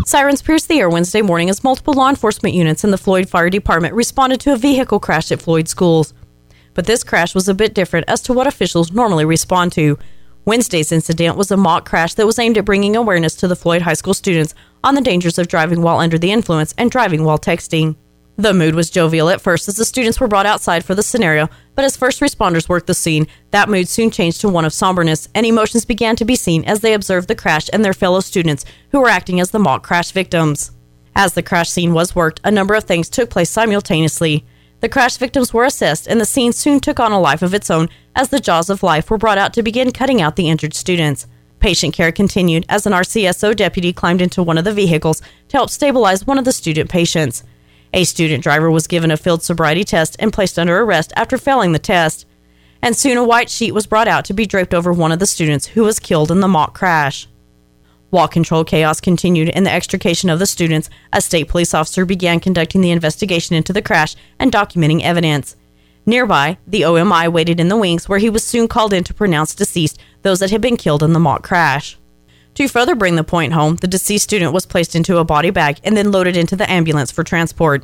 Sirens pierced the air Wednesday morning as multiple law enforcement units in the Floyd Fire Department responded to a vehicle crash at Floyd schools. But this crash was a bit different as to what officials normally respond to. Wednesday's incident was a mock crash that was aimed at bringing awareness to the Floyd High School students on the dangers of driving while under the influence and driving while texting. The mood was jovial at first as the students were brought outside for the scenario, but as first responders worked the scene, that mood soon changed to one of somberness, and emotions began to be seen as they observed the crash and their fellow students who were acting as the mock crash victims. As the crash scene was worked, a number of things took place simultaneously. The crash victims were assessed, and the scene soon took on a life of its own as the jaws of life were brought out to begin cutting out the injured students. Patient care continued as an RCSO deputy climbed into one of the vehicles to help stabilize one of the student patients. A student driver was given a field sobriety test and placed under arrest after failing the test. And soon a white sheet was brought out to be draped over one of the students who was killed in the mock crash. While controlled chaos continued in the extrication of the students, a state police officer began conducting the investigation into the crash and documenting evidence. Nearby, the OMI waited in the wings where he was soon called in to pronounce deceased those that had been killed in the mock crash. To further bring the point home, the deceased student was placed into a body bag and then loaded into the ambulance for transport.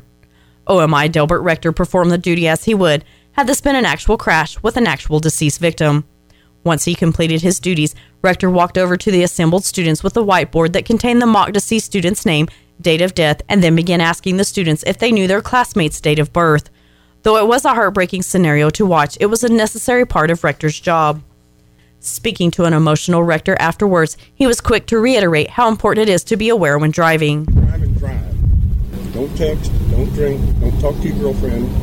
OMI Delbert Rector performed the duty as he would, had this been an actual crash with an actual deceased victim. Once he completed his duties, Rector walked over to the assembled students with a whiteboard that contained the mock deceased student's name, date of death, and then began asking the students if they knew their classmates' date of birth. Though it was a heartbreaking scenario to watch, it was a necessary part of Rector's job. Speaking to an emotional Rector afterwards, he was quick to reiterate how important it is to be aware when driving. Drive and drive. Don't text, don't drink, don't talk to your girlfriend,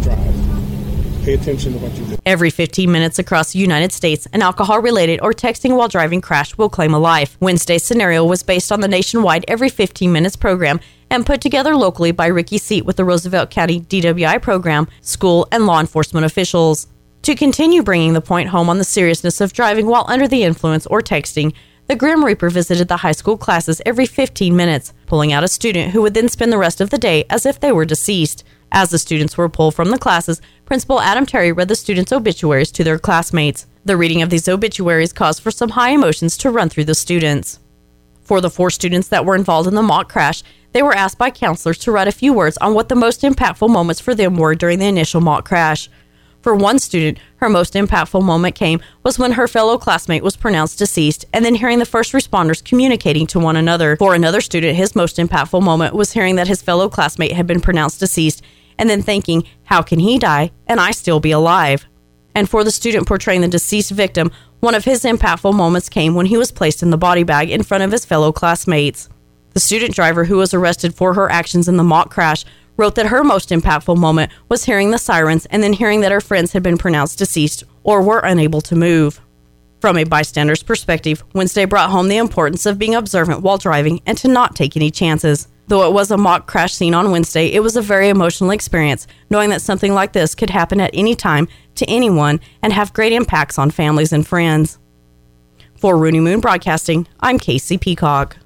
drive. Pay attention to what you do. Every 15 minutes across the United States, an alcohol-related or texting while driving crash will claim a life. Wednesday's scenario was based on the nationwide Every 15 Minutes program and put together locally by Ricky Seat with the Roosevelt County DWI program, school, and law enforcement officials. To continue bringing the point home on the seriousness of driving while under the influence or texting, the Grim Reaper visited the high school classes every 15 minutes, pulling out a student who would then spend the rest of the day as if they were deceased. As the students were pulled from the classes, Principal Adam Terry read the students' obituaries to their classmates. The reading of these obituaries caused for some high emotions to run through the students. For the 4 students that were involved in the mock crash, they were asked by counselors to write a few words on what the most impactful moments for them were during the initial mock crash. For one student, her most impactful moment was when her fellow classmate was pronounced deceased and then hearing the first responders communicating to one another. For another student, his most impactful moment was hearing that his fellow classmate had been pronounced deceased and then thinking, how can he die and I still be alive? And for the student portraying the deceased victim, one of his impactful moments came when he was placed in the body bag in front of his fellow classmates. The student driver who was arrested for her actions in the mock crash wrote that her most impactful moment was hearing the sirens and then hearing that her friends had been pronounced deceased or were unable to move. From a bystander's perspective, Wednesday brought home the importance of being observant while driving and to not take any chances. Though it was a mock crash scene on Wednesday, it was a very emotional experience, knowing that something like this could happen at any time to anyone and have great impacts on families and friends. For Rooney Moon Broadcasting, I'm Casey Peacock.